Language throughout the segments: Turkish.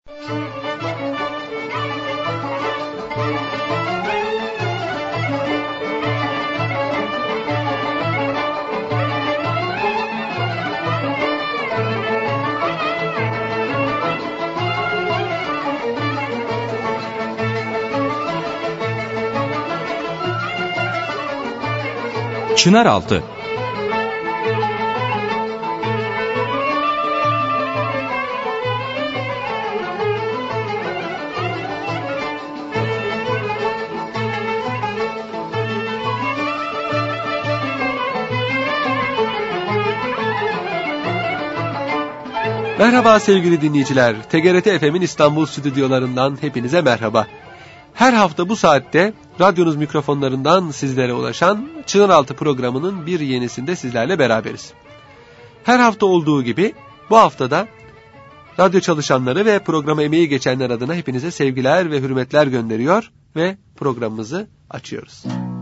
Çınaraltı. Merhaba sevgili dinleyiciler. TGRT FM'in İstanbul stüdyolarından hepinize merhaba. Her hafta bu saatte radyonuz mikrofonlarından sizlere ulaşan Çınaraltı programının bir yenisinde sizlerle beraberiz. Her hafta olduğu gibi bu haftada radyo çalışanları ve programa emeği geçenler adına hepinize sevgiler ve hürmetler gönderiyor ve programımızı açıyoruz.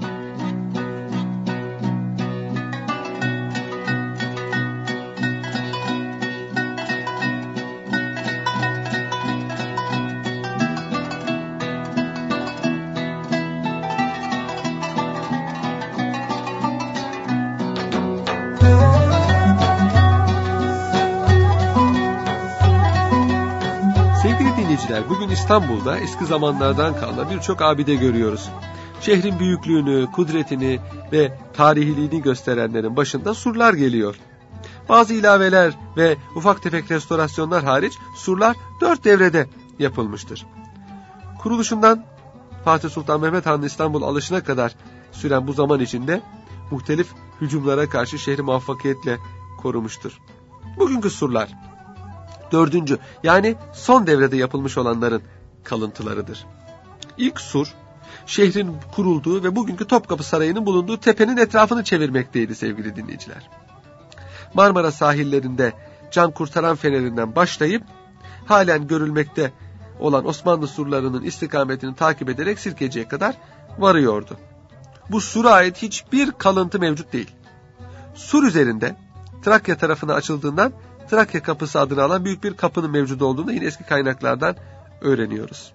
Bugün İstanbul'da eski zamanlardan kalma birçok abide görüyoruz. Şehrin büyüklüğünü, kudretini ve tarihiliğini gösterenlerin başında surlar geliyor. Bazı ilaveler ve ufak tefek restorasyonlar hariç surlar 4 devrede yapılmıştır. Kuruluşundan Fatih Sultan Mehmet Han'ın İstanbul alışına kadar süren bu zaman içinde muhtelif hücumlara karşı şehri muvaffakiyetle korumuştur. Bugünkü surlar 4. yani son devrede yapılmış olanların kalıntılarıdır. İlk sur, şehrin kurulduğu ve bugünkü Topkapı Sarayı'nın bulunduğu tepenin etrafını çevirmekteydi sevgili dinleyiciler. Marmara sahillerinde can kurtaran fenerinden başlayıp halen görülmekte olan Osmanlı surlarının istikametini takip ederek Sirkeci'ye kadar varıyordu. Bu sura ait hiçbir kalıntı mevcut değil. Sur üzerinde Trakya tarafına açıldığından Trakya Kapısı adını alan büyük bir kapının mevcut olduğunu yine eski kaynaklardan öğreniyoruz.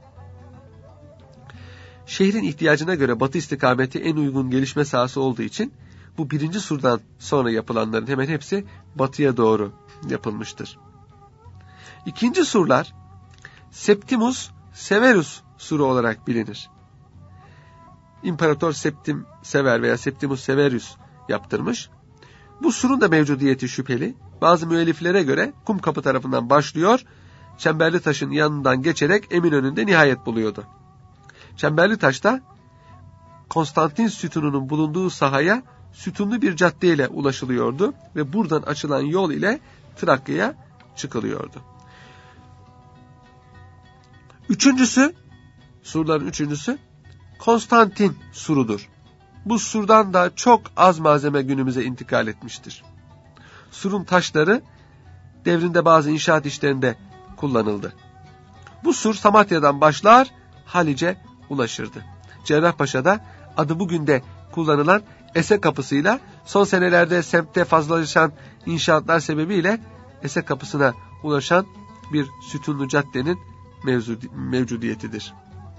Şehrin ihtiyacına göre batı istikameti en uygun gelişme sahası olduğu için bu 1. surdan sonra yapılanların hemen hepsi batıya doğru yapılmıştır. 2. surlar Septimus Severus suru olarak bilinir. İmparator Septim Sever veya Septimus Severus yaptırmış. Bu surun da mevcudiyeti şüpheli. Bazı müelliflere göre Kumkapı tarafından başlıyor, Çemberli Taş'ın yanından geçerek Eminönü'nde nihayet buluyordu. Çemberli Taş'ta Konstantin sütununun bulunduğu sahaya sütunlu bir caddeyle ulaşılıyordu ve buradan açılan yol ile Trakya'ya çıkılıyordu. Surların üçüncüsü Konstantin surudur. Bu surdan da çok az malzeme günümüze intikal etmiştir. Surun taşları devrinde bazı inşaat işlerinde kullanıldı. Bu sur Samatya'dan başlar, Halice ulaşırdı. Cerrahpaşa'da adı bugün de kullanılan Ese Kapısı'yla son senelerde semtte fazlalaşan inşaatlar sebebiyle Ese Kapısı'na ulaşan bir sütunlu caddenin mevcudiyetidir.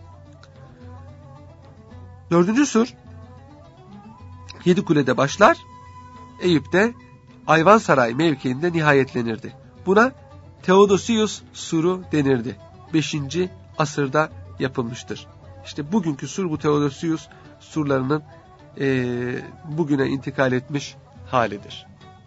4. sur Yedikule'de başlar, Eyüp'te Ayvansaray mevkiinde nihayetlenirdi. Buna Theodosius suru denirdi. 5. asırda yapılmıştır. İşte bugünkü sur bu Theodosius surlarının bugüne intikal etmiş halidir.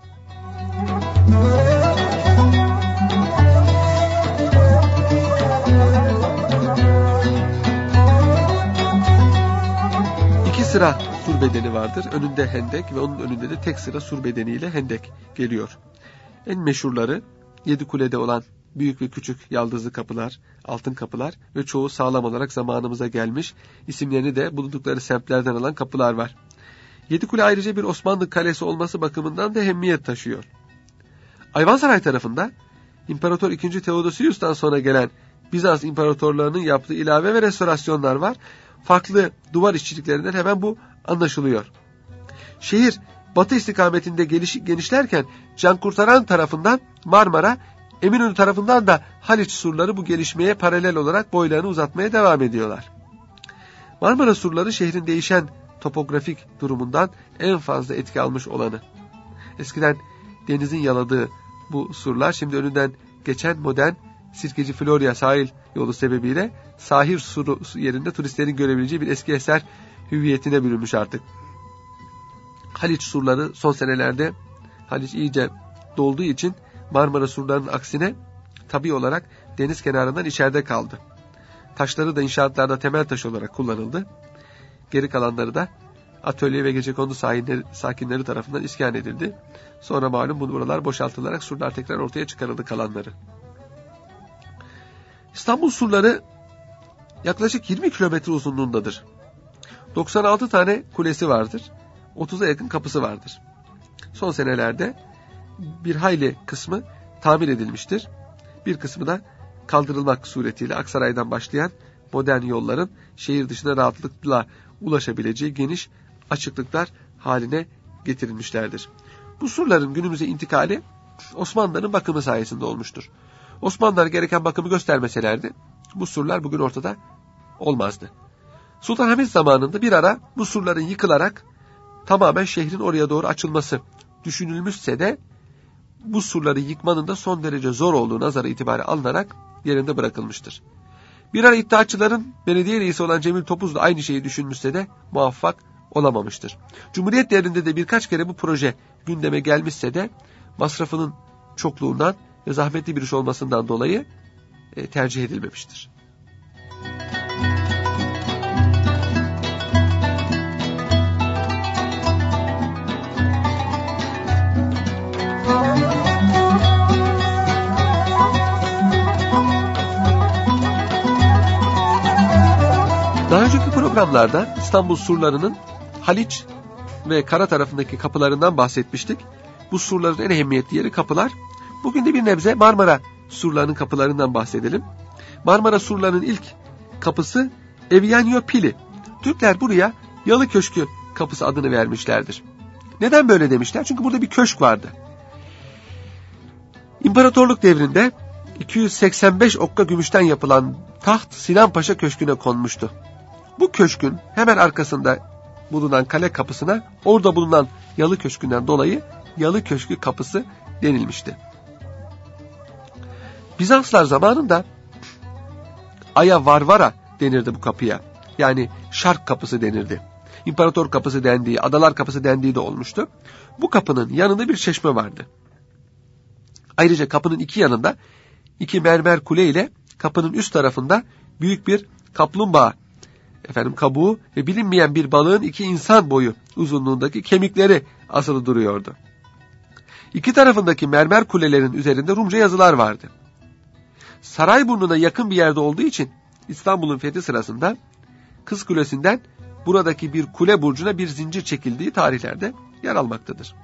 İki sıra sur bedeni vardır. Önünde hendek ve onun önünde de tek sıra sur bedeniyle hendek geliyor. En meşhurları Yedikule'de olan büyük ve küçük yaldızlı kapılar, altın kapılar ve çoğu sağlam olarak zamanımıza gelmiş, isimlerini de bulundukları semtlerden alan kapılar var. Yedikule ayrıca bir Osmanlı kalesi olması bakımından da ehemmiyet taşıyor. Ayvansaray tarafında İmparator II. Theodosius'tan sonra gelen Bizans imparatorlarının yaptığı ilave ve restorasyonlar var. Farklı duvar işçiliklerinden hemen bu anlaşılıyor. Şehir batı istikametinde genişlerken can kurtaran tarafından Marmara, Eminönü tarafından da Haliç surları bu gelişmeye paralel olarak boylarını uzatmaya devam ediyorlar. Marmara surları şehrin değişen topografik durumundan en fazla etki almış olanı. Eskiden denizin yaladığı bu surlar şimdi önünden geçen modern Sirkeci Florya sahil yolu sebebiyle sahil suru yerinde turistlerin görebileceği bir eski eser hüviyetine bürünmüş artık. Haliç surları son senelerde Haliç iyice dolduğu için Marmara surlarının aksine tabii olarak deniz kenarından içeride kaldı. Taşları da inşaatlarda temel taş olarak kullanıldı. Geri kalanları da atölye ve gecekondu sakinleri tarafından iskan edildi. Sonra malum buralar boşaltılarak surlar tekrar ortaya çıkarıldı kalanları. İstanbul surları yaklaşık 20 kilometre uzunluğundadır. 96 tane kulesi vardır. 30'a yakın kapısı vardır. Son senelerde bir hayli kısmı tamir edilmiştir. Bir kısmı da kaldırılmak suretiyle Aksaray'dan başlayan modern yolların şehir dışına rahatlıkla ulaşabileceği geniş açıklıklar haline getirilmişlerdir. Bu surların günümüze intikali Osmanlıların bakımı sayesinde olmuştur. Osmanlılar gereken bakımı göstermeselerdi bu surlar bugün ortada olmazdı. Sultanahmet zamanında bir ara bu surların yıkılarak tamamen şehrin oraya doğru açılması düşünülmüşse de bu surları yıkmanın da son derece zor olduğu nazara itibaren alınarak yerinde bırakılmıştır. Bir ara iddiaçıların belediye reisi olan Cemil Topuz da aynı şeyi düşünmüşse de muvaffak olamamıştır. Cumhuriyet devrinde de birkaç kere bu proje gündeme gelmişse de masrafının çokluğundan ve zahmetli bir iş olmasından dolayı tercih edilmemiştir. Daha önceki programlarda İstanbul surlarının Haliç ve kara tarafındaki kapılarından bahsetmiştik. Bu surların en ehemmiyetli yeri kapılar. Bugün de bir nebze Marmara surlarının kapılarından bahsedelim. Marmara surlarının ilk kapısı Evyanyopili. Türkler buraya Yalı Köşkü kapısı adını vermişlerdir. Neden böyle demişler? Çünkü burada bir köşk vardı. İmparatorluk devrinde 285 okka gümüşten yapılan taht Sinan Paşa Köşkü'ne konmuştu. Bu köşkün hemen arkasında bulunan kale kapısına orada bulunan Yalı Köşkü'nden dolayı Yalı Köşkü kapısı denilmişti. Bizanslar zamanında Aya Varvara denirdi bu kapıya. Yani Şark kapısı denirdi. İmparator kapısı dendiği, Adalar kapısı dendiği de olmuştu. Bu kapının yanında bir çeşme vardı. Ayrıca kapının iki yanında iki mermer kule ile kapının üst tarafında büyük bir kaplumbağa kabuğu ve bilinmeyen bir balığın 2 insan boyu uzunluğundaki kemikleri asılı duruyordu. İki tarafındaki mermer kulelerin üzerinde Rumca yazılar vardı. Sarayburnu'na yakın bir yerde olduğu için İstanbul'un fethi sırasında Kız Kulesi'nden buradaki bir kule burcuna bir zincir çekildiği tarihlerde yer almaktadır.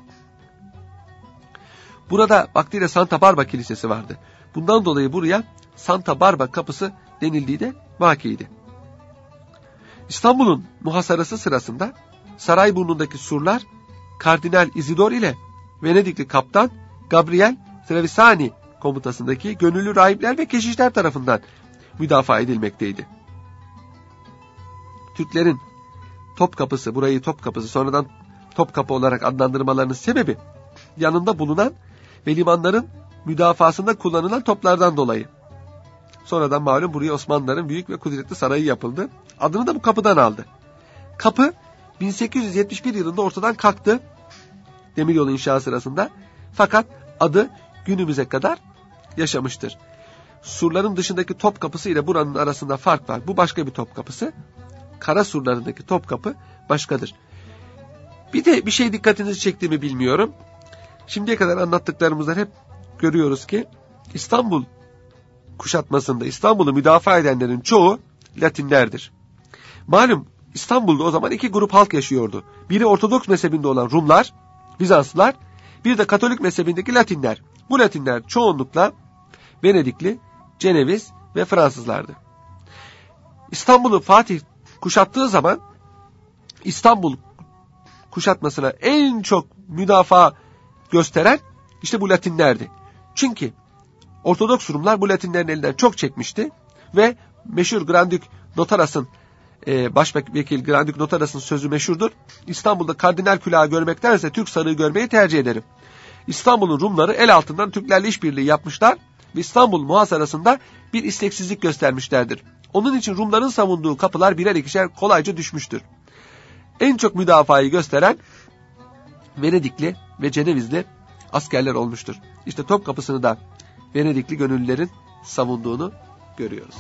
Burada vaktiyle Santa Barba Kilisesi vardı. Bundan dolayı buraya Santa Barba Kapısı denildiği de vakiydi. İstanbul'un muhasarası sırasında Sarayburnu'ndaki surlar Kardinal Isidor ile Venedikli kaptan Gabriel Trevisani komutasındaki gönüllü rahipler ve keşişler tarafından müdafaa edilmekteydi. Türklerin Topkapısı, burayı Topkapısı sonradan Topkapı olarak adlandırmalarının sebebi yanında bulunan ve limanların müdafasında kullanılan toplardan dolayı. Sonradan malum buraya Osmanlıların büyük ve kudretli sarayı yapıldı. Adını da bu kapıdan aldı. Kapı 1871 yılında ortadan kalktı demiryolu inşası sırasında. Fakat adı günümüze kadar yaşamıştır. Surların dışındaki Topkapısı ile buranın arasında fark var. Bu başka bir Topkapısı. Kara surlarındaki Topkapı başkadır. Bir de bir şey dikkatinizi çektiğimi bilmiyorum. Şimdiye kadar anlattıklarımızdan hep görüyoruz ki İstanbul kuşatmasında İstanbul'u müdafaa edenlerin çoğu Latinlerdir. Malum İstanbul'da o zaman 2 grup halk yaşıyordu. Biri Ortodoks mezhebinde olan Rumlar, Bizanslılar, bir de Katolik mezhebindeki Latinler. Bu Latinler çoğunlukla Venedikli, Ceneviz ve Fransızlardı. İstanbul'u Fatih kuşattığı zaman İstanbul kuşatmasına en çok müdafaa gösteren işte bu Latinlerdi. Çünkü Ortodoks Rumlar bu Latinlerin elinden çok çekmişti ve meşhur Grandük Notaras'ın Başvekil Grandük Notaras'ın sözü meşhurdur. İstanbul'da kardinal külahı görmektense Türk sarığı görmeyi tercih ederim. İstanbul'un Rumları el altından Türklerle işbirliği yapmışlar ve İstanbul muhasarasında bir isteksizlik göstermişlerdir. Onun için Rumların savunduğu kapılar birer ikişer kolayca düşmüştür. En çok müdafayı gösteren Venedikli ve Cenevizli askerler olmuştur. İşte Topkapısı'nı da Venedikli gönüllülerin savunduğunu görüyoruz.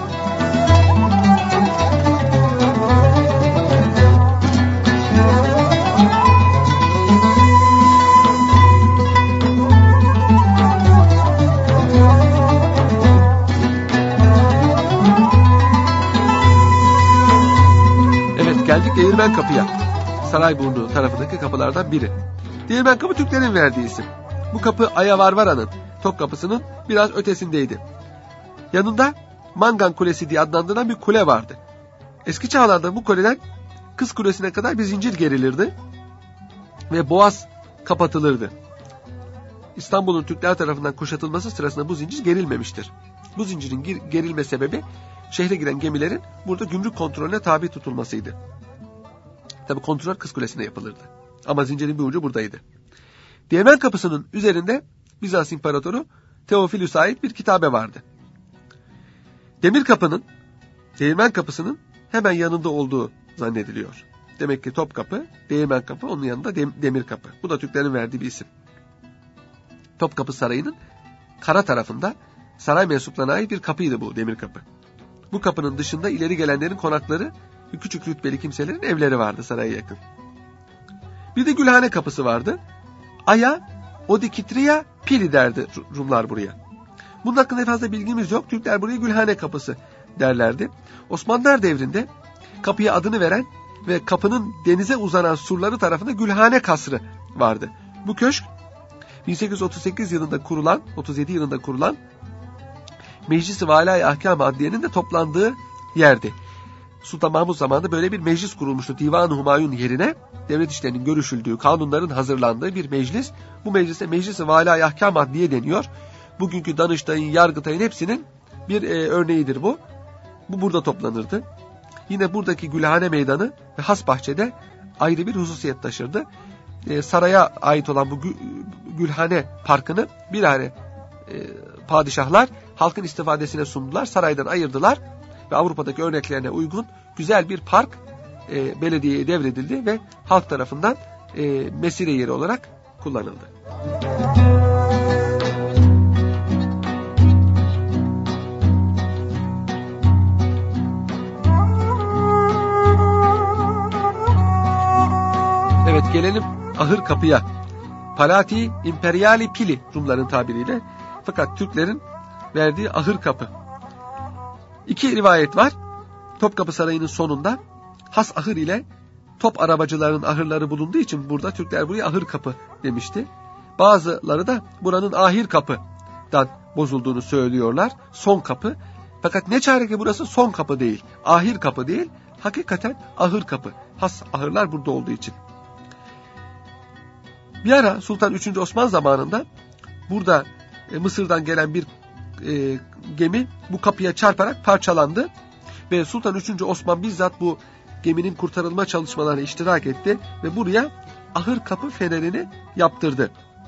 Evet, geldik Değirmen Kapı'ya. Sarayburnu tarafındaki kapılardan biri. Değirmen Kapı Türklerin verdiği isim. Bu kapı Aya Varvara'nın Topkapısı'nın biraz ötesindeydi. Yanında Mangan Kulesi diye adlandırılan bir kule vardı. Eski çağlarda bu kuleden Kız Kulesi'ne kadar bir zincir gerilirdi ve boğaz kapatılırdı. İstanbul'un Türkler tarafından kuşatılması sırasında bu zincir gerilmemiştir. Bu zincirin gerilme sebebi şehre giren gemilerin burada gümrük kontrolüne tabi tutulmasıydı. Tabi kontrol Kız Kulesi'ne yapılırdı. Ama zincirin bir ucu buradaydı. Değirmen Kapısı'nın üzerinde Bizans İmparatoru Teofilüs'e ait bir kitabe vardı. Değirmen Kapısı'nın hemen yanında olduğu zannediliyor. Demek ki Topkapı, Değirmen Kapı, onun yanında Demir Kapı. Bu da Türklerin verdiği bir isim. Topkapı Sarayı'nın kara tarafında saray mensuplarına ait bir kapıydı bu Demir Kapı. Bu kapının dışında ileri gelenlerin konakları ve küçük rütbeli kimselerin evleri vardı saraya yakın. Bir de Gülhane Kapısı vardı. Aya Odikitria Pili derdi Rumlar buraya. Bunun hakkında fazla bilgimiz yok. Türkler buraya Gülhane Kapısı derlerdi. Osmanlılar devrinde kapıya adını veren ve kapının denize uzanan surları tarafında Gülhane Kasrı vardı. Bu köşk 1838 yılında kurulan, 37 yılında kurulan Meclis-i Valâ-i Ahkâm Adliye'nin de toplandığı yerdi. Sultan Mahmud zamanında böyle bir meclis kurulmuştu. Divan-ı Humayun yerine devlet işlerinin görüşüldüğü, kanunların hazırlandığı bir meclis. Bu meclise Meclis-i Valâ-i Ahkâm Adliye deniyor. Bugünkü Danıştay'ın, Yargıtay'ın hepsinin bir örneğidir bu. Bu burada toplanırdı. Yine buradaki Gülhane Meydanı ve Hasbahçe'de ayrı bir hususiyet taşırdı. Saraya ait olan bu Gülhane Parkı'nı bilahare padişahlar halkın istifadesine sundular. Saraydan ayırdılar ve Avrupa'daki örneklerine uygun güzel bir park belediyeye devredildi ve halk tarafından mesire yeri olarak kullanıldı. Evet, gelelim Ahır Kapı'ya. Palati Imperiali Pili Rumların tabiriyle, fakat Türklerin verdiği Ahır Kapı. İki rivayet var. Topkapı Sarayı'nın sonunda has ahır ile top arabacıların ahırları bulunduğu için burada Türkler buraya Ahır Kapı demişti. Bazıları da buranın Ahir Kapı'dan bozulduğunu söylüyorlar. Son kapı. Fakat ne çare ki burası son kapı değil, Ahir Kapı değil, hakikaten Ahır Kapı. Has ahırlar burada olduğu için. Bir ara Sultan 3. Osman zamanında burada Mısır'dan gelen bir gemi bu kapıya çarparak parçalandı ve Sultan 3. Osman bizzat bu geminin kurtarılma çalışmalarına iştirak etti ve buraya Ahır Kapı fenerini yaptırdı.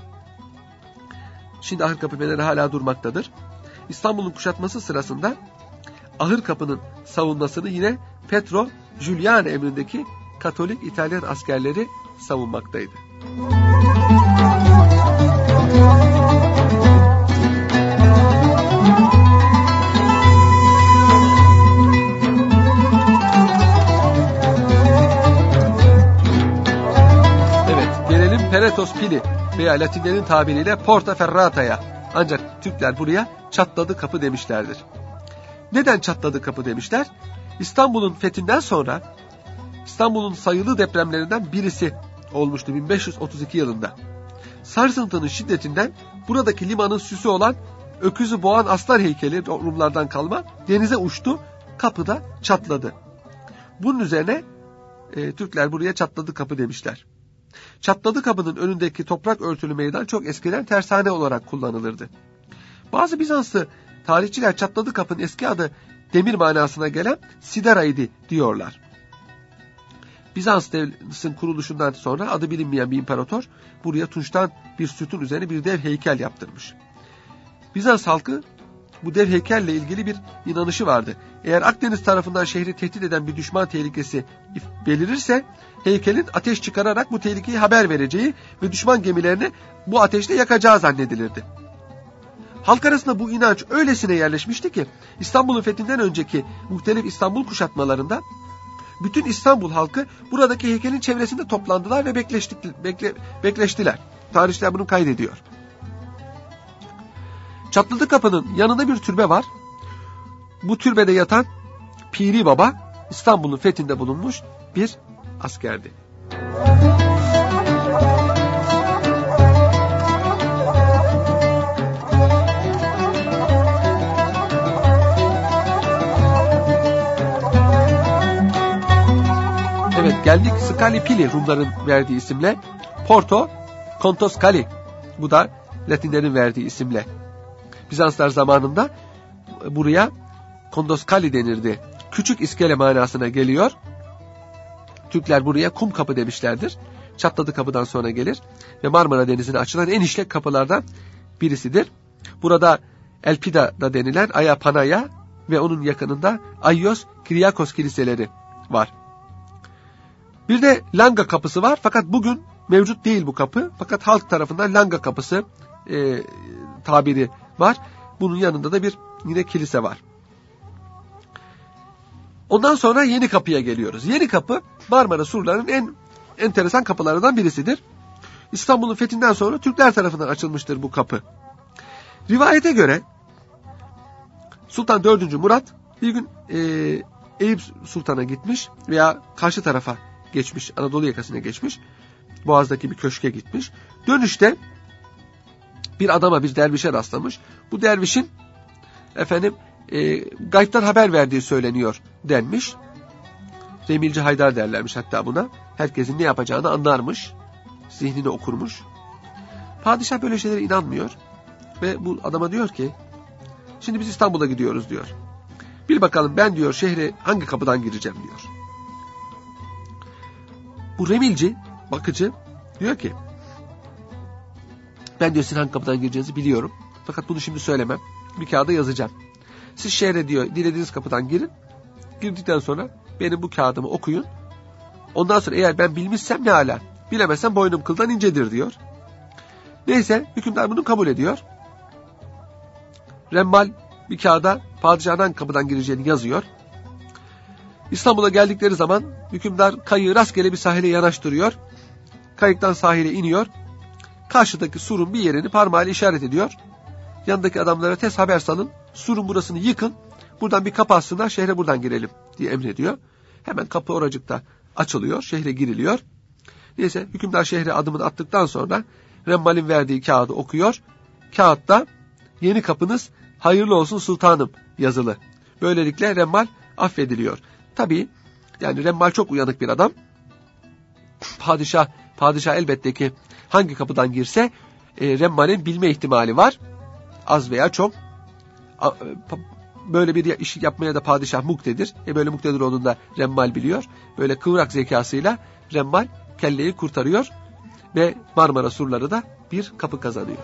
Şimdi Ahır Kapı feneri hala durmaktadır. İstanbul'un kuşatması sırasında Ahır Kapı'nın savunmasını yine Pietro Giuliano emrindeki Katolik İtalyan askerleri savunmaktaydı. Peretos Pili veya Latinlerin tabiriyle Porta Ferrata'ya. Ancak Türkler buraya Çatladı Kapı demişlerdir. Neden Çatladı Kapı demişler? İstanbul'un fethinden sonra İstanbul'un sayılı depremlerinden birisi olmuştu 1532 yılında. Sarsıntının şiddetinden buradaki limanın süsü olan öküzü boğan aslan heykeli Rumlardan kalma denize uçtu, kapıda çatladı. Bunun üzerine Türkler buraya Çatladı Kapı demişler. Çatladı Kapı'nın önündeki toprak örtülü meydan çok eskiden tersane olarak kullanılırdı. Bazı Bizanslı tarihçiler Çatladı Kapı'nın eski adı demir manasına gelen Sidera'ydı diyorlar. Bizans devletinin kuruluşundan sonra adı bilinmeyen bir imparator buraya tunçtan bir sütun üzerine bir dev heykel yaptırmış. Bizans halkı bu dev heykelle ilgili bir inanışı vardı. Eğer Akdeniz tarafından şehri tehdit eden bir düşman tehlikesi belirirse heykelin ateş çıkararak bu tehlikeyi haber vereceği ve düşman gemilerini bu ateşle yakacağı zannedilirdi. Halk arasında bu inanç öylesine yerleşmişti ki İstanbul'un fethinden önceki muhtelif İstanbul kuşatmalarında bütün İstanbul halkı buradaki heykelin çevresinde toplandılar ve bekleştiler. Tarihçiler bunu kaydediyor. Çatladı Kapı'nın yanında bir türbe var. Bu türbede yatan Piri Baba İstanbul'un fethinde bulunmuş bir askerdi. Evet, geldik Scali Pili Rumların verdiği isimle. Porto Kontos Scali, bu da Latinlerin verdiği isimle. Bizanslar zamanında buraya Kontos Scali denirdi. Küçük iskele manasına geliyor. Türkler buraya kum kapı demişlerdir. Çatladı Kapı'dan sonra gelir ve Marmara Denizi'ne açılan en işlek kapılardan birisidir. Burada Elpida da denilen Aya Panaya ve onun yakınında Ayios Kyriakos kiliseleri var. Bir de Langa Kapısı var, fakat bugün mevcut değil bu kapı. Fakat halk tarafından Langa Kapısı tabiri var. Bunun yanında da bir yine kilise var. Ondan sonra Yeni Kapı'ya geliyoruz. Yeni Kapı Marmara surlarının en enteresan kapılarından birisidir. İstanbul'un fethinden sonra Türkler tarafından açılmıştır bu kapı. Rivayete göre Sultan 4. Murat bir gün Eyüp Sultan'a gitmiş veya karşı tarafa geçmiş, Anadolu yakasına geçmiş. Boğaz'daki bir köşke gitmiş. Dönüşte bir adama, bir dervişe rastlamış. Bu dervişin gaybtan haber verdiği söyleniyor denmiş. Remilci Haydar derlermiş hatta buna. Herkesin ne yapacağını anlarmış. Zihnini okurmuş. Padişah böyle şeylere inanmıyor. Ve bu adama diyor ki, şimdi biz İstanbul'a gidiyoruz diyor. Bil bakalım ben diyor şehre hangi kapıdan gireceğim diyor. Bu Remilci, bakıcı diyor ki, ben diyor sizin hangi kapıdan gireceğinizi biliyorum. Fakat bunu şimdi söylemem. Bir kağıda yazacağım. Siz şehre diyor dilediğiniz kapıdan girin. Girdikten sonra benim bu kağıdımı okuyun. Ondan sonra eğer ben bilmişsem ne ala, bilemezsem boynum kıldan incedir diyor. Neyse hükümdar bunu kabul ediyor. Remmal bir kağıda padişahdan kapıdan gireceğini yazıyor. İstanbul'a geldikleri zaman hükümdar kayığı rastgele bir sahile yanaştırıyor. Kayıktan sahile iniyor. Karşıdaki surun bir yerini parmağıyla işaret ediyor. Yanındaki adamlara tez haber salın. Surun burasını yıkın. Buradan bir kapı açsınlar, şehre buradan girelim diye emrediyor. Hemen kapı oracıkta açılıyor. Şehre giriliyor. Neyse hükümdar şehre adımını attıktan sonra Remmal'in verdiği kağıdı okuyor. Kağıtta yeni kapınız hayırlı olsun sultanım yazılı. Böylelikle Remmal affediliyor. Tabii yani Remmal çok uyanık bir adam. Padişah elbette ki hangi kapıdan girse Remmal'in bilme ihtimali var. Az veya çok. Böyle bir iş yapmaya da padişah muktedir. Böyle muktedir olduğunda Remmal biliyor. Böyle kıvrak zekasıyla Remmal kelleyi kurtarıyor ve Marmara surları da bir kapı kazanıyor.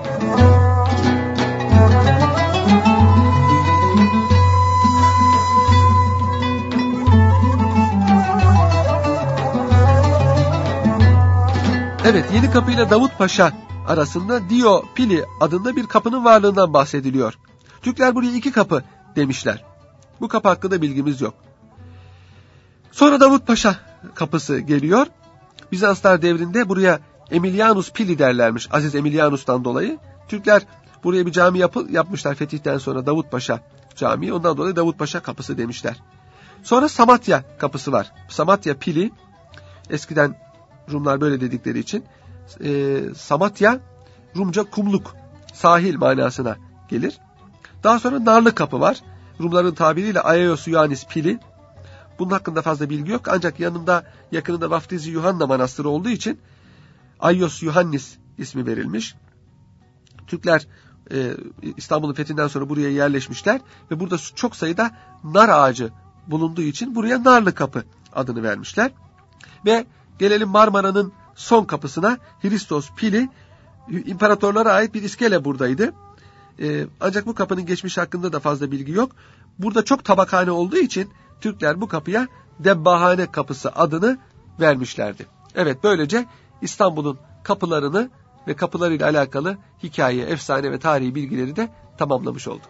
Evet, Yeni Kapı ile Davut Paşa arasında Dio Pili adında bir kapının varlığından bahsediliyor. Türkler buraya 2 kapı demişler. Bu kapı hakkında bilgimiz yok. Sonra Davut Paşa kapısı geliyor. Bizanslar devrinde buraya Emilianus Pili derlermiş. Aziz Emilianus'tan dolayı. Türkler buraya bir cami yapmışlar fetihten sonra, Davut Paşa Camii. Ondan dolayı Davut Paşa kapısı demişler. Sonra Samatya kapısı var. Samatya Pili, eskiden Rumlar böyle dedikleri için Samatya Rumca kumluk, sahil manasına gelir. Daha sonra Narlı Kapı var. Rumların tabiriyle Aios Ioannis Pili. Bunun hakkında fazla bilgi yok. Ancak yakınında Vaftizi Yuhanna Manastırı olduğu için Aios Ioannis ismi verilmiş. Türkler İstanbul'un fethinden sonra buraya yerleşmişler ve burada çok sayıda nar ağacı bulunduğu için buraya Narlı Kapı adını vermişler. Ve gelelim Marmara'nın son kapısına. Hristos Pili, imparatorlara ait bir iskele buradaydı. Ancak bu kapının geçmiş hakkında da fazla bilgi yok. Burada çok tabakhane olduğu için Türkler bu kapıya Debbahane Kapısı adını vermişlerdi. Evet, böylece İstanbul'un kapılarını ve kapılarıyla alakalı hikaye, efsane ve tarihi bilgileri de tamamlamış olduk.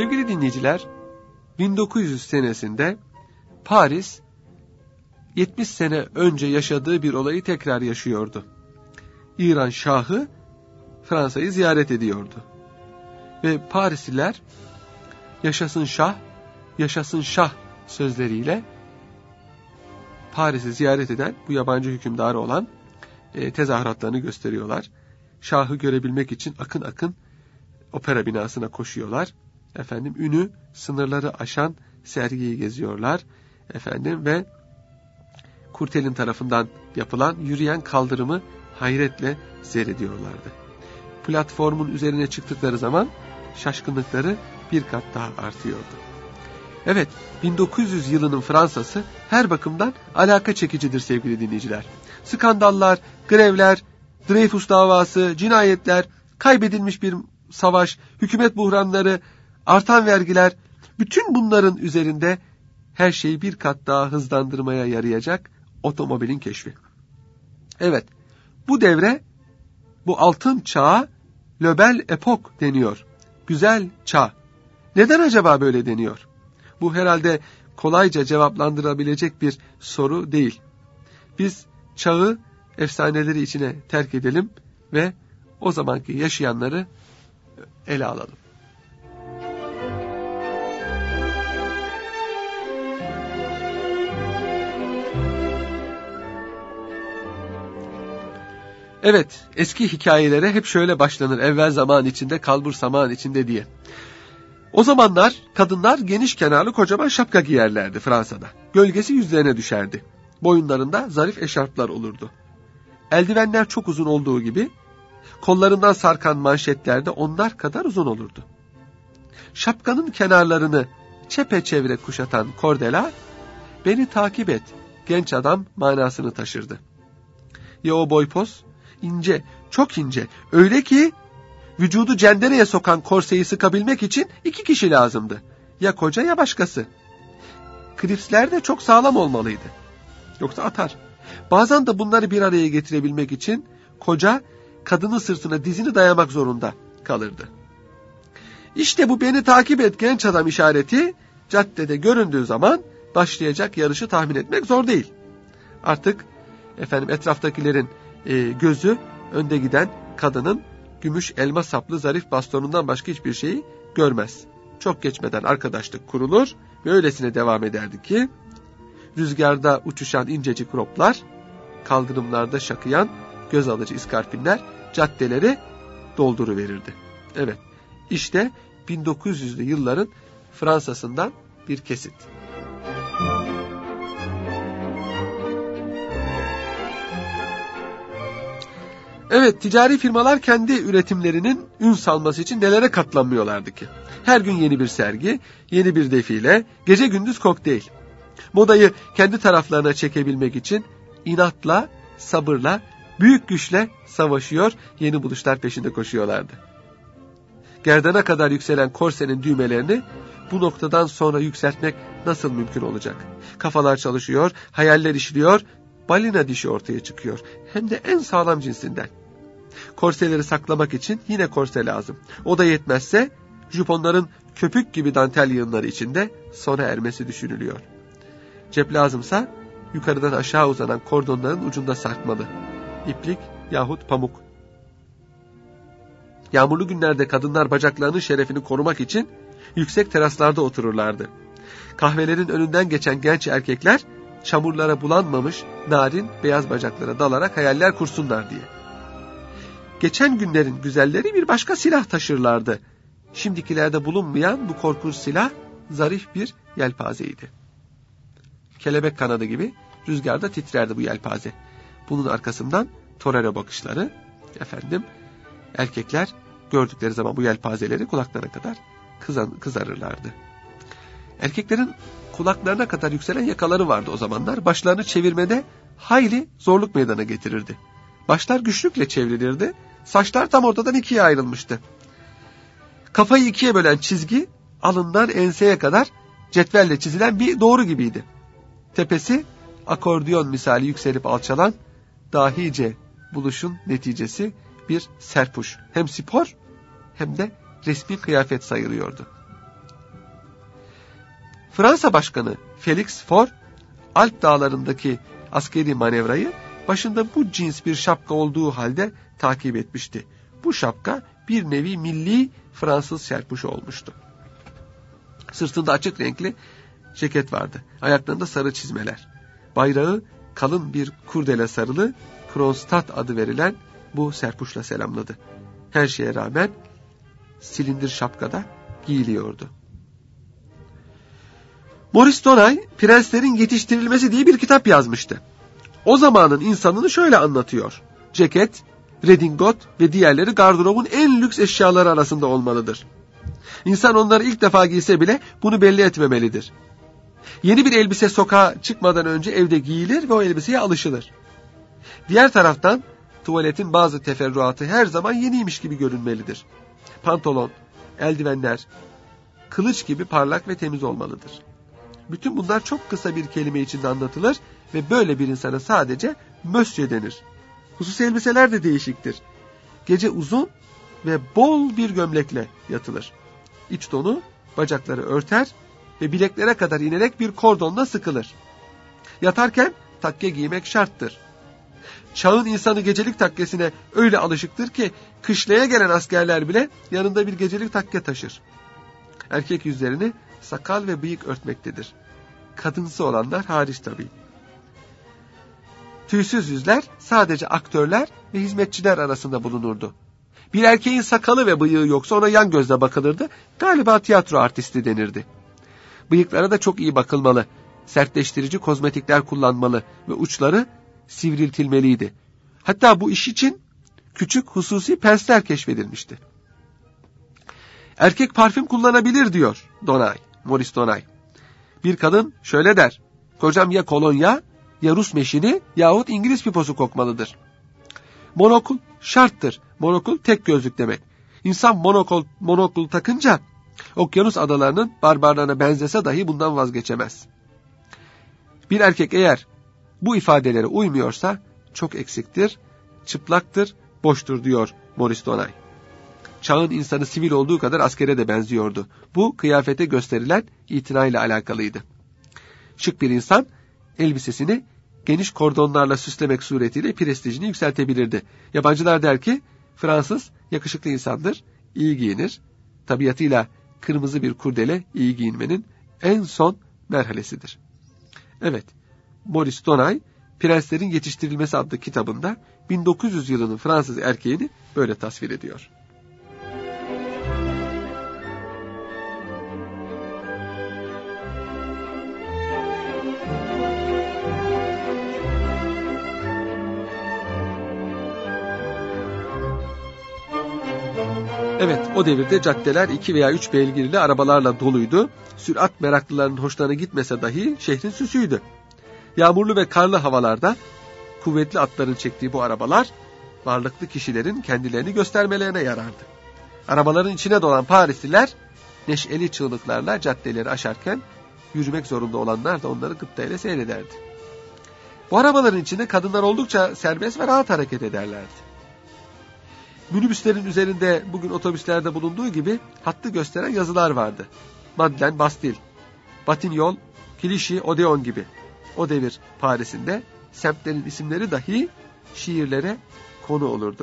Sevgili dinleyiciler, 1900 senesinde Paris 70 sene önce yaşadığı bir olayı tekrar yaşıyordu. İran Şahı Fransa'yı ziyaret ediyordu. Ve Parisliler yaşasın şah, yaşasın şah sözleriyle Paris'i ziyaret eden bu yabancı hükümdarı olan tezahüratlarını gösteriyorlar. Şahı görebilmek için akın akın opera binasına koşuyorlar. Ünü sınırları aşan sergiyi geziyorlar. Ve Kurtel'in tarafından yapılan yürüyen kaldırımı hayretle seyrediyorlardı. Platformun üzerine çıktıkları zaman şaşkınlıkları bir kat daha artıyordu. Evet, 1900 yılının Fransa'sı her bakımdan alaka çekicidir sevgili dinleyiciler. Skandallar, grevler, Dreyfus davası, cinayetler, kaybedilmiş bir savaş, hükümet buhranları, artan vergiler, bütün bunların üzerinde her şeyi bir kat daha hızlandırmaya yarayacak otomobilin keşfi. Evet, bu devre, bu altın çağa Le Belle Époque deniyor. Güzel çağ. Neden acaba böyle deniyor? Bu herhalde kolayca cevaplandırılabilecek bir soru değil. Biz çağı efsaneleri içine terk edelim ve o zamanki yaşayanları ele alalım. Evet, eski hikayelere hep şöyle başlanır: evvel zaman içinde, kalbur saman içinde diye. O zamanlar kadınlar geniş kenarlı kocaman şapka giyerlerdi Fransa'da. Gölgesi yüzlerine düşerdi. Boyunlarında zarif eşarplar olurdu. Eldivenler çok uzun olduğu gibi kollarından sarkan manşetler de onlar kadar uzun olurdu. Şapkanın kenarlarını çepeçevre kuşatan kordela, "Beni takip et genç adam" manasını taşırdı. Ya o boypoz? İnce, çok ince, öyle ki vücudu cendereye sokan korseyi sıkabilmek için 2 kişi lazımdı. Ya koca ya başkası. Klipsler de çok sağlam olmalıydı. Yoksa atar. Bazen de bunları bir araya getirebilmek için koca kadının sırtına dizini dayamak zorunda kalırdı. İşte bu "beni takip et genç adam" işareti caddede göründüğü zaman başlayacak yarışı tahmin etmek zor değil. Artık etraftakilerin gözü önde giden kadının gümüş elma saplı zarif bastonundan başka hiçbir şeyi görmez. Çok geçmeden arkadaşlık kurulur ve öylesine devam ederdi ki rüzgarda uçuşan incecik roplar, kaldırımlarda şakıyan göz alıcı iskarpinler caddeleri dolduruverirdi. Evet, işte 1900'lü yılların Fransa'sından bir kesit. Evet, ticari firmalar kendi üretimlerinin ün salması için nelere katlanmıyorlardı ki? Her gün yeni bir sergi, yeni bir defile, gece gündüz kokteyl. Modayı kendi taraflarına çekebilmek için inatla, sabırla, büyük güçle savaşıyor, yeni buluşlar peşinde koşuyorlardı. Gerdana kadar yükselen korsenin düğmelerini bu noktadan sonra yükseltmek nasıl mümkün olacak? Kafalar çalışıyor, hayaller işliyor, balina dişi ortaya çıkıyor. Hem de en sağlam cinsinden. Korseleri saklamak için yine korse lazım. O da yetmezse juponların köpük gibi dantel yığınları içinde sona ermesi düşünülüyor. Cep lazımsa yukarıdan aşağı uzanan kordonların ucunda sarkmalı. İplik yahut pamuk. Yağmurlu günlerde kadınlar bacaklarının şerefini korumak için yüksek teraslarda otururlardı. Kahvelerin önünden geçen genç erkekler çamurlara bulanmamış narin beyaz bacaklara dalarak hayaller kursunlar diye. Geçen günlerin güzelleri bir başka silah taşırlardı. Şimdikilerde bulunmayan bu korkunç silah zarif bir yelpazeydi. Kelebek kanadı gibi rüzgarda titrerdi bu yelpaze. Bunun arkasından torero bakışları, erkekler gördükleri zaman bu yelpazeleri kulaklarına kadar kızarırlardı. Erkeklerin kulaklarına kadar yükselen yakaları vardı o zamanlar. Başlarını çevirmede hayli zorluk meydana getirirdi. Başlar güçlükle çevrilirdi. Saçlar tam ortadan ikiye ayrılmıştı. Kafayı ikiye bölen çizgi alından enseye kadar cetvelle çizilen bir doğru gibiydi. Tepesi akordiyon misali yükselip alçalan dahice buluşun neticesi bir serpuş. Hem spor hem de resmi kıyafet sayılıyordu. Fransa Başkanı Felix Faure, Alp dağlarındaki askeri manevrayı başında bu cins bir şapka olduğu halde takip etmişti. Bu şapka bir nevi milli Fransız serpuş olmuştu. Sırtında açık renkli ceket vardı. Ayaklarında sarı çizmeler. Bayrağı kalın bir kurdele sarılı Kronstadt adı verilen bu serpuşla selamladı. Her şeye rağmen silindir şapkada giyiliyordu. Maurice Donay, Prenslerin Yetiştirilmesi diye bir kitap yazmıştı. O zamanın insanını şöyle anlatıyor. Ceket, redingot ve diğerleri gardırobun en lüks eşyaları arasında olmalıdır. İnsan onları ilk defa giyse bile bunu belli etmemelidir. Yeni bir elbise sokağa çıkmadan önce evde giyilir ve o elbiseye alışılır. Diğer taraftan tuvaletin bazı teferruatı her zaman yeniymiş gibi görünmelidir. Pantolon, eldivenler, kılıç gibi parlak ve temiz olmalıdır. Bütün bunlar çok kısa bir kelime içinde anlatılır ve böyle bir insana sadece monsieur denir. Hususi elbiseler de değişiktir. Gece uzun ve bol bir gömlekle yatılır. İç donu bacakları örter ve bileklere kadar inerek bir kordonla sıkılır. Yatarken takke giymek şarttır. Çağın insanı gecelik takkesine öyle alışıktır ki kışlaya gelen askerler bile yanında bir gecelik takke taşır. Erkek yüzlerini sakal ve bıyık örtmektedir. Kadınsı olanlar hariç tabii. Tüysüz yüzler sadece aktörler ve hizmetçiler arasında bulunurdu. Bir erkeğin sakalı ve bıyığı yoksa ona yan gözle bakılırdı. Galiba tiyatro artisti denirdi. Bıyıklara da çok iyi bakılmalı. Sertleştirici kozmetikler kullanmalı ve uçları sivriltilmeliydi. Hatta bu iş için küçük hususi pensler keşfedilmişti. Erkek parfüm kullanabilir diyor Maurice Donay. Bir kadın şöyle der. Kocam ya kolonya ya Rus meşini yahut İngiliz piposu kokmalıdır. Monokul şarttır. Monokul tek gözlük demek. İnsan monokul takınca okyanus adalarının barbarlarına benzese dahi bundan vazgeçemez. Bir erkek eğer bu ifadelere uymuyorsa çok eksiktir, çıplaktır, boştur diyor Maurice Donay. Çağın insanı sivil olduğu kadar askere de benziyordu. Bu kıyafete gösterilen itinayla alakalıydı. Şık bir insan elbisesini geniş kordonlarla süslemek suretiyle prestijini yükseltebilirdi. Yabancılar der ki Fransız yakışıklı insandır, iyi giyinir. Tabiatıyla kırmızı bir kurdele iyi giyinmenin en son merhalesidir. Evet, Maurice Donay, Prenslerin Yetiştirilmesi adlı kitabında 1900 yılının Fransız erkeğini böyle tasvir ediyor. Evet, o devirde caddeler 2 veya 3 beygirli arabalarla doluydu. Sürat meraklılarının hoşlarına gitmese dahi şehrin süsüydü. Yağmurlu ve karlı havalarda kuvvetli atların çektiği bu arabalar varlıklı kişilerin kendilerini göstermelerine yarardı. Arabaların içine dolan Parisliler neşeli çığlıklarla caddeleri aşarken yürümek zorunda olanlar da onları gıptayla seyrederdi. Bu arabaların içinde kadınlar oldukça serbest ve rahat hareket ederlerdi. Minibüslerin üzerinde bugün otobüslerde bulunduğu gibi hattı gösteren yazılar vardı. Madeleine, Bastille, Batignolles, Clichy, Odeon gibi. O devir Paris'inde semtlerin isimleri dahi şiirlere konu olurdu.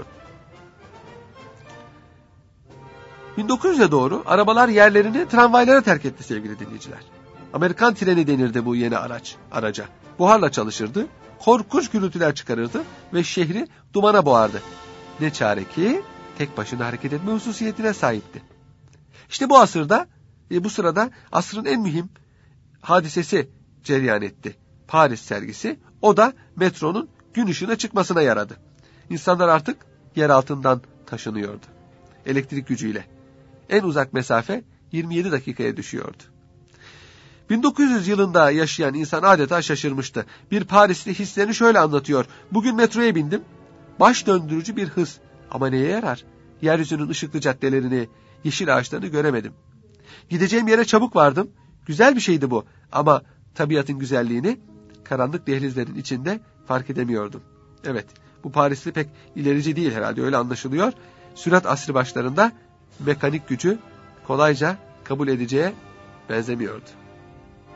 1900'e doğru arabalar yerlerini tramvaylara terk etti sevgili dinleyiciler. Amerikan treni denirdi bu yeni araca. Buharla çalışırdı, korkunç gürültüler çıkarırdı ve şehri dumana boğardı. Ne çare ki tek başına hareket etme hususiyetine sahipti. İşte bu sırada asrın en mühim hadisesi cereyan etti. Paris sergisi, o da metronun gün ışığına çıkmasına yaradı. İnsanlar artık yer altından taşınıyordu. Elektrik gücüyle. En uzak mesafe 27 dakikaya düşüyordu. 1900 yılında yaşayan insan adeta şaşırmıştı. Bir Parisli hislerini şöyle anlatıyor. Bugün metroya bindim. Baş döndürücü bir hız. Ama neye yarar? Yeryüzünün ışıklı caddelerini, yeşil ağaçlarını göremedim. Gideceğim yere çabuk vardım. Güzel bir şeydi bu. Ama tabiatın güzelliğini karanlık dehlizlerin içinde fark edemiyordum. Evet, bu Parisli pek ilerici değil herhalde, öyle anlaşılıyor. Sürat asrı başlarında mekanik gücü kolayca kabul edeceğe benzemiyordu.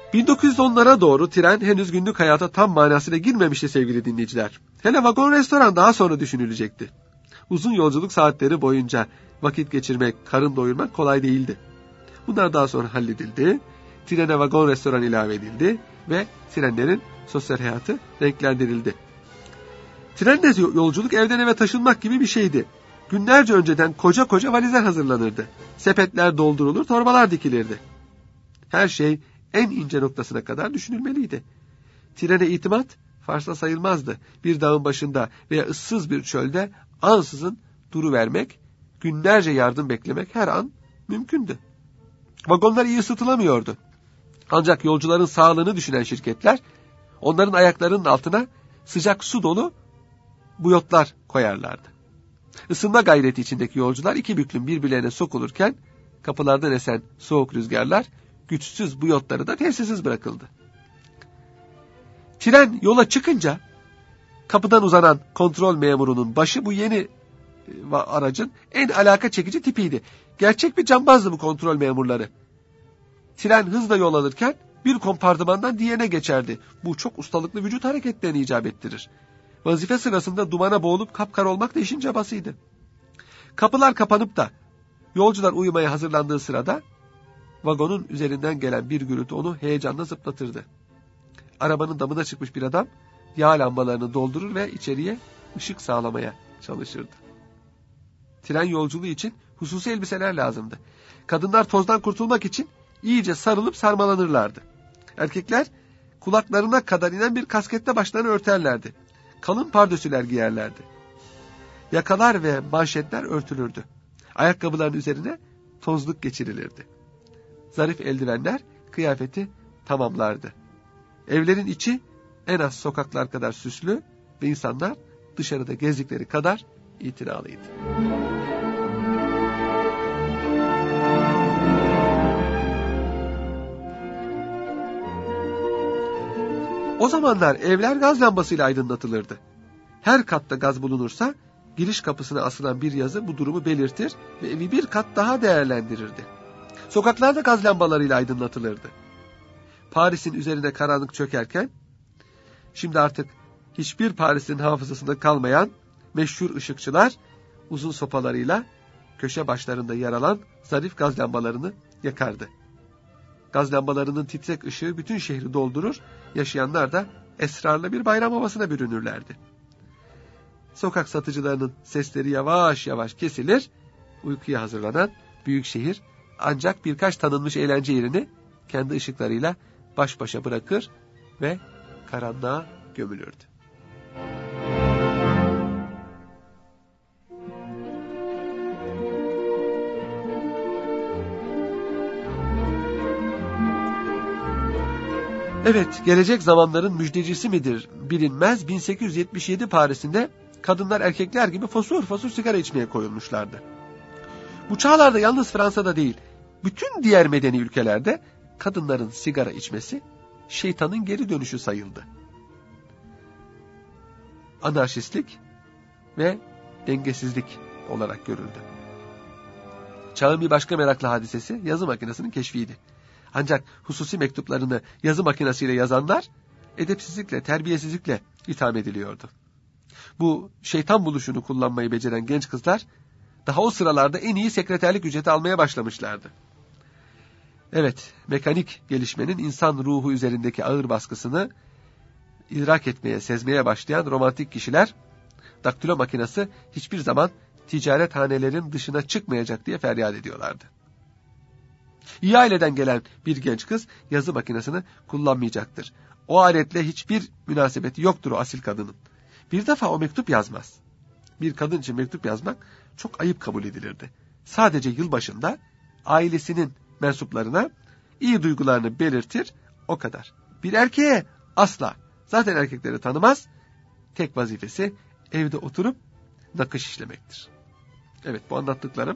1910'lara doğru tren henüz günlük hayata tam manasıyla girmemişti sevgili dinleyiciler. Hele vagon restoran daha sonra düşünülecekti. Uzun yolculuk saatleri boyunca vakit geçirmek, karın doyurmak kolay değildi. Bunlar daha sonra halledildi. Trene vagon restoran ilave edildi ve trenlerin sosyal hayatı renklendirildi. Trenle yolculuk evden eve taşınmak gibi bir şeydi. Günlerce önceden koca koca valizler hazırlanırdı. Sepetler doldurulur, torbalar dikilirdi. Her şey en ince noktasına kadar düşünülmeliydi. Trene itimat farsa sayılmazdı. Bir dağın başında veya ıssız bir çölde ansızın duruvermek, günlerce yardım beklemek her an mümkündü. Vagonlar iyi ısıtılamıyordu. Ancak yolcuların sağlığını düşünen şirketler onların ayaklarının altına sıcak su dolu buyotlar koyarlardı. Isınma gayreti içindeki yolcular iki büklüm birbirlerine sokulurken kapılardan esen soğuk rüzgarlar güçsüz buyotları da tesirsiz bırakıldı. Tren yola çıkınca kapıdan uzanan kontrol memurunun başı bu yeni aracın en alaka çekici tipiydi. Gerçek bir cambazdı bu kontrol memurları. Tren hızla yol alırken bir kompartımandan diğerine geçerdi. Bu çok ustalıklı vücut hareketlerini icap ettirir. Vazife sırasında dumana boğulup kapkara olmak da işin cabasıydı. Kapılar kapanıp da yolcular uyumaya hazırlandığı sırada vagonun üzerinden gelen bir gürültü onu heyecanla zıplatırdı. Arabanın damına çıkmış bir adam yağ lambalarını doldurur ve içeriye ışık sağlamaya çalışırdı. Tren yolculuğu için hususi elbiseler lazımdı. Kadınlar tozdan kurtulmak için iyice sarılıp sarmalanırlardı. Erkekler kulaklarına kadar inen bir kasketle başlarını örterlerdi. Kalın pardösüler giyerlerdi. Yakalar ve manşetler örtülürdü. Ayakkabıların üzerine tozluk geçirilirdi. Zarif eldivenler kıyafeti tamamlardı. Evlerin içi en az sokaklar kadar süslü ve insanlar dışarıda gezdikleri kadar itinalıydı. O zamanlar evler gaz lambasıyla aydınlatılırdı. Her katta gaz bulunursa giriş kapısına asılan bir yazı bu durumu belirtir ve evi bir kat daha değerlendirirdi. Sokaklar da gaz lambalarıyla aydınlatılırdı. Paris'in üzerine karanlık çökerken, şimdi artık hiçbir Paris'in hafızasında kalmayan meşhur ışıkçılar uzun sopalarıyla köşe başlarında yer alan zarif gaz lambalarını yakardı. Gaz lambalarının titrek ışığı bütün şehri doldurur, yaşayanlar da esrarlı bir bayram havasına bürünürlerdi. Sokak satıcılarının sesleri yavaş yavaş kesilir, uykuya hazırlanan büyük şehir ancak birkaç tanınmış eğlence yerini kendi ışıklarıyla baş başa bırakır ve karanlığa gömülürdü. Evet, gelecek zamanların müjdecisi midir bilinmez 1877 Paris'inde kadınlar erkekler gibi fosur fosur sigara içmeye koyulmuşlardı. Bu çağlarda yalnız Fransa'da değil, bütün diğer medeni ülkelerde kadınların sigara içmesi şeytanın geri dönüşü sayıldı. Anarşistlik ve dengesizlik olarak görüldü. Çağın bir başka meraklı hadisesi yazı makinesinin keşfiydi. Ancak hususi mektuplarını yazı makinesiyle yazanlar edepsizlikle, terbiyesizlikle itham ediliyordu. Bu şeytan buluşunu kullanmayı beceren genç kızlar daha o sıralarda en iyi sekreterlik ücreti almaya başlamışlardı. Evet, mekanik gelişmenin insan ruhu üzerindeki ağır baskısını idrak etmeye, sezmeye başlayan romantik kişiler, daktilo makinesi hiçbir zaman ticarethanelerin dışına çıkmayacak diye feryat ediyorlardı. İyi aileden gelen bir genç kız yazı makinesini kullanmayacaktır. O aletle hiçbir münasebeti yoktur o asil kadının. Bir defa o mektup yazmaz. Bir kadın için mektup yazmak çok ayıp kabul edilirdi. Sadece yılbaşında ailesinin mensuplarına iyi duygularını belirtir, o kadar. Bir erkeğe asla, zaten erkekleri tanımaz, tek vazifesi evde oturup nakış işlemektir. Evet, bu anlattıklarım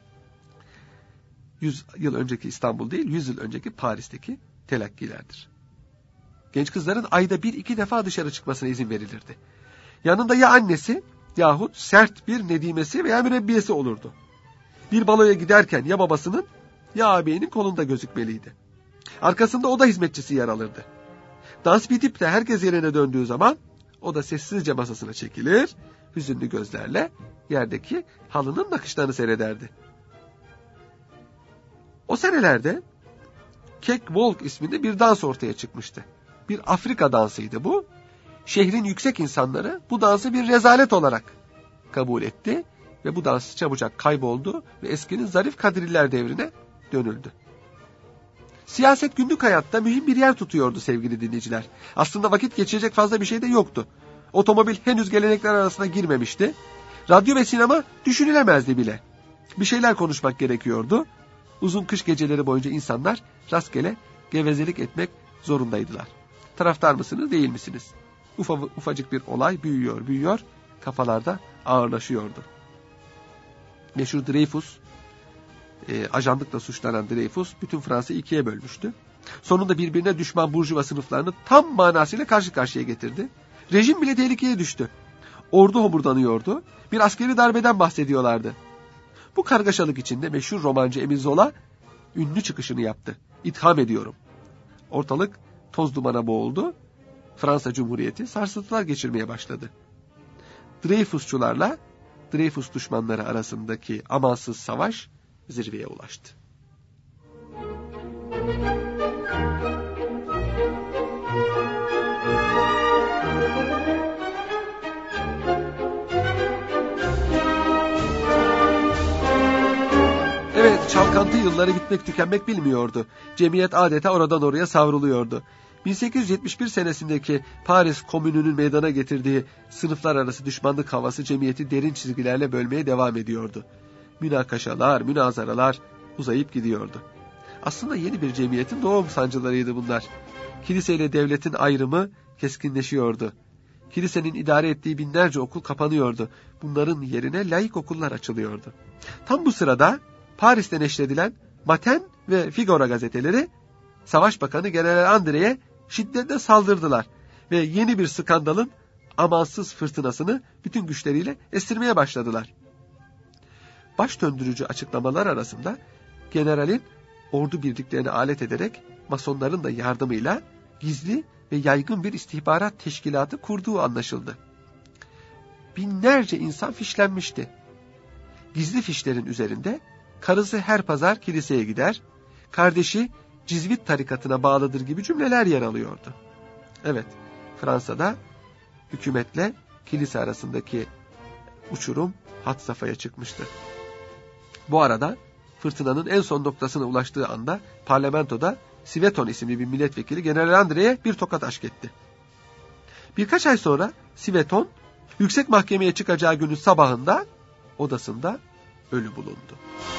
100 yıl önceki İstanbul değil, 100 yıl önceki Paris'teki telakkilerdir. Genç kızların ayda 1-2 defa dışarı çıkmasına izin verilirdi. Yanında ya annesi yahut sert bir nedimesi veya mürebbiyesi olurdu. Bir baloya giderken ya babasının ya ağabeyinin kolunda gözükmeliydi. Arkasında oda hizmetçisi yer alırdı. Dans bitip de herkes yerine döndüğü zaman o da sessizce masasına çekilir, hüzünlü gözlerle yerdeki halının nakışlarını seyrederdi. O senelerde Cake-Walk isminde bir dans ortaya çıkmıştı. Bir Afrika dansıydı bu. Şehrin yüksek insanları bu dansı bir rezalet olarak kabul etti ve bu dans çabucak kayboldu ve eskinin zarif kadriller devrine dönüldü. Siyaset günlük hayatta mühim bir yer tutuyordu sevgili dinleyiciler. Aslında vakit geçirecek fazla bir şey de yoktu. Otomobil henüz gelenekler arasına girmemişti. Radyo ve sinema düşünülemezdi bile. Bir şeyler konuşmak gerekiyordu. Uzun kış geceleri boyunca insanlar rastgele gevezelik etmek zorundaydılar. Taraftar mısınız, değil misiniz? Ufacık bir olay büyüyor, kafalarda ağırlaşıyordu. Meşhur Dreyfus, ajanlıkla suçlanan Dreyfus bütün Fransa'yı ikiye bölmüştü. Sonunda birbirine düşman burjuva sınıflarını tam manasıyla karşı karşıya getirdi. Rejim bile tehlikeye düştü. Ordu homurdanıyordu. Bir askeri darbeden bahsediyorlardı. Bu kargaşalık içinde meşhur romancı Émile Zola ünlü çıkışını yaptı. İtham ediyorum. Ortalık toz dumana boğuldu. Fransa Cumhuriyeti sarsıntılar geçirmeye başladı. Dreyfusçularla Dreyfus düşmanları arasındaki amansız savaş zirveye ulaştı. Evet, çalkantı yılları bitmek tükenmek bilmiyordu. Cemiyet adeta oradan oraya savruluyordu. 1871 senesindeki Paris Komünü'nün meydana getirdiği sınıflar arası düşmanlık havası cemiyeti derin çizgilerle bölmeye devam ediyordu. Münakaşalar, münazaralar uzayıp gidiyordu. Aslında yeni bir cemiyetin doğum sancılarıydı bunlar. Kiliseyle devletin ayrımı keskinleşiyordu. Kilisenin idare ettiği binlerce okul kapanıyordu. Bunların yerine laik okullar açılıyordu. Tam bu sırada Paris'te neşredilen Matin ve Figaro gazeteleri Savaş Bakanı General André'ye şiddetle saldırdılar ve yeni bir skandalın amansız fırtınasını bütün güçleriyle estirmeye başladılar. Baş döndürücü açıklamalar arasında generalin ordu birliklerini alet ederek masonların da yardımıyla gizli ve yaygın bir istihbarat teşkilatı kurduğu anlaşıldı. Binlerce insan fişlenmişti. Gizli fişlerin üzerinde karısı her pazar kiliseye gider, kardeşi Cizvit tarikatına bağlıdır gibi cümleler yer alıyordu. Evet, Fransa'da hükümetle kilise arasındaki uçurum had safhaya çıkmıştı. Bu arada fırtınanın en son noktasına ulaştığı anda parlamentoda Siveton isimli bir milletvekili General André'ye bir tokat aşk etti. Birkaç ay sonra Siveton yüksek mahkemeye çıkacağı günün sabahında odasında ölü bulundu.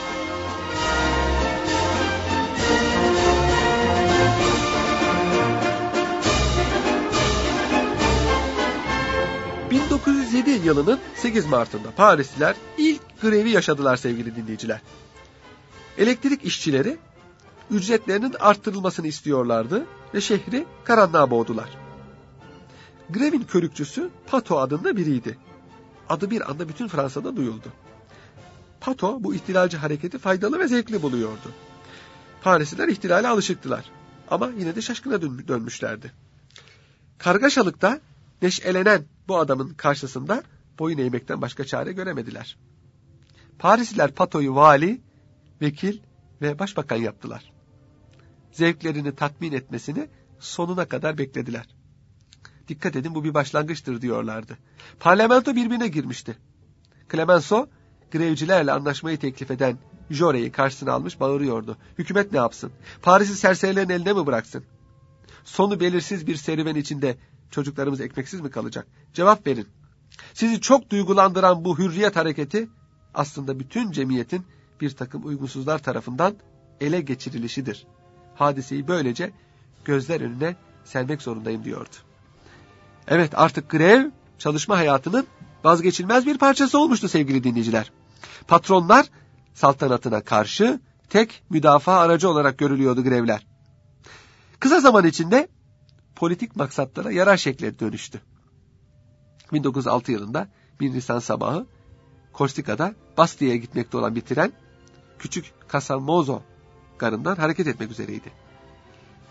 ...1907 yılının 8 Mart'ında Parisliler ilk grevi yaşadılar sevgili dinleyiciler. Elektrik işçileri ücretlerinin arttırılmasını istiyorlardı ve şehri karanlığa boğdular. Grevin körükçüsü Pato adında biriydi. Adı bir anda bütün Fransa'da duyuldu. Pato bu ihtilalci hareketi faydalı ve zevkli buluyordu. Parisliler ihtilale alışıktılar ama yine de şaşkına dönmüşlerdi. Kargaşalıkta neşelenen bu adamın karşısında boyun eğmekten başka çare göremediler. Parisliler Pato'yu vali, vekil ve başbakan yaptılar. Zevklerini tatmin etmesini sonuna kadar beklediler. Dikkat edin, bu bir başlangıçtır diyorlardı. Parlamento birbirine girmişti. Clemenceau, grevcilerle anlaşmayı teklif eden Joré'yi karşısına almış bağırıyordu. Hükümet ne yapsın? Paris'i serserilerin eline mi bıraksın? Sonu belirsiz bir serüven içinde çocuklarımız ekmeksiz mi kalacak? Cevap verin. Sizi çok duygulandıran bu hürriyet hareketi aslında bütün cemiyetin bir takım uygunsuzlar tarafından ele geçirilişidir. Hadiseyi böylece gözler önüne sermek zorundayım diyordu. Evet, artık grev çalışma hayatının vazgeçilmez bir parçası olmuştu sevgili dinleyiciler. Patronlar saltanatına karşı tek müdafaa aracı olarak görülüyordu grevler. Kısa zaman içinde politik maksatlara yarar şekle dönüştü. 1906 yılında 1 Nisan sabahı Korsika'da Bastia'ya gitmekte olan bir tren küçük Casalmozzo garından hareket etmek üzereydi.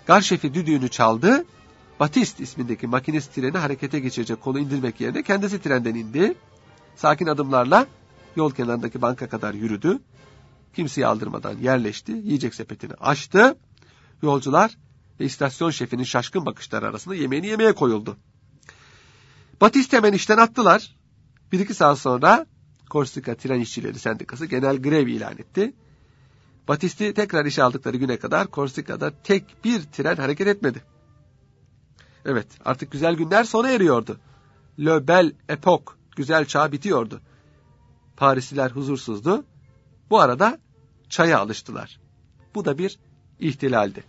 Gar şefi düdüğünü çaldı. Batiste ismindeki makinist treni harekete geçirecek kolu indirmek yerine kendisi trenden indi. Sakin adımlarla yol kenarındaki banka kadar yürüdü. Kimseyi aldırmadan yerleşti. Yiyecek sepetini açtı. Yolcular ve istasyon şefinin şaşkın bakışları arasında yemeğini yemeye koyuldu. Batiste hemen işten attılar. 1-2 saat sonra Korsika Tren İşçileri Sendikası genel grev ilan etti. Batiste'i tekrar işe aldıkları güne kadar Korsika'da tek bir tren hareket etmedi. Evet, artık güzel günler sona eriyordu. Le Belle Époque, güzel çağ bitiyordu. Parisliler huzursuzdu. Bu arada çaya alıştılar. Bu da bir ihtilaldi.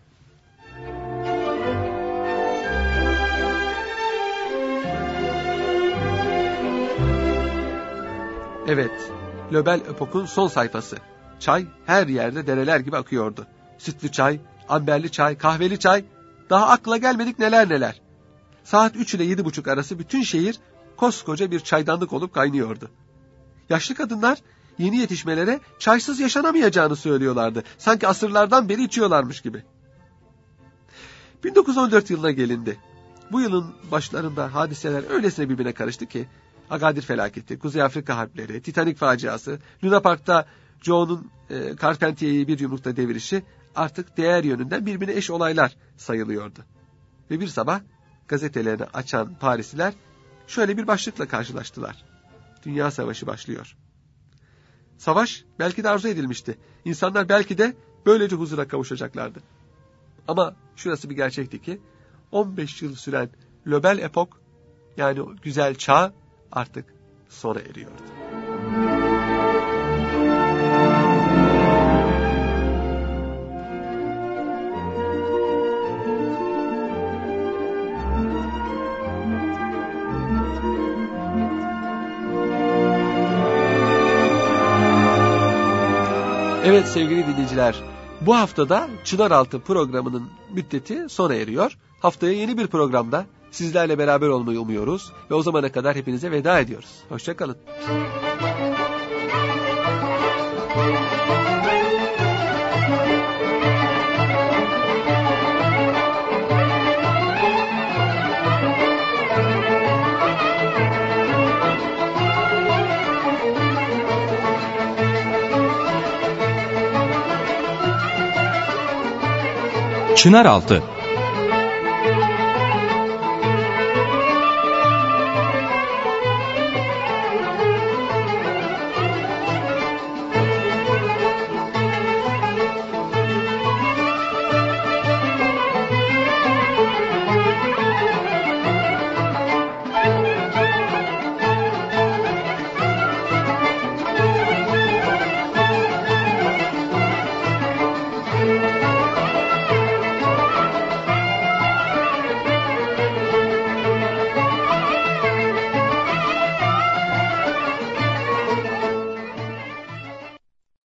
Evet, Le Belle Époque'un son sayfası. Çay her yerde dereler gibi akıyordu. Sütlü çay, amberli çay, kahveli çay, daha akla gelmedik neler neler. Saat 3 ile 7:30 arası bütün şehir koskoca bir çaydanlık olup kaynıyordu. Yaşlı kadınlar yeni yetişmelere çaysız yaşanamayacağını söylüyorlardı. Sanki asırlardan beri içiyorlarmış gibi. 1914 yılına gelindi. Bu yılın başlarında hadiseler öylesine birbirine karıştı ki Agadir felaketi, Kuzey Afrika harpleri, Titanic faciası, Luna Park'ta Joe'nun Carpentier'i bir yumrukta devirişi artık değer yönünden birbirine eş olaylar sayılıyordu. Ve bir sabah gazetelerini açan Parisliler şöyle bir başlıkla karşılaştılar. Dünya Savaşı başlıyor. Savaş belki de arzu edilmişti. İnsanlar belki de böylece huzura kavuşacaklardı. Ama şurası bir gerçekti ki 15 yıl süren Le Belle Époque, yani o güzel çağ artık sona eriyordu. Evet sevgili dinleyiciler, bu haftada Çınaraltı programının müddeti sona eriyor. Haftaya yeni bir programda sizlerle beraber olmayı umuyoruz ve o zamana kadar hepinize veda ediyoruz. Hoşça kalın. Çınaraltı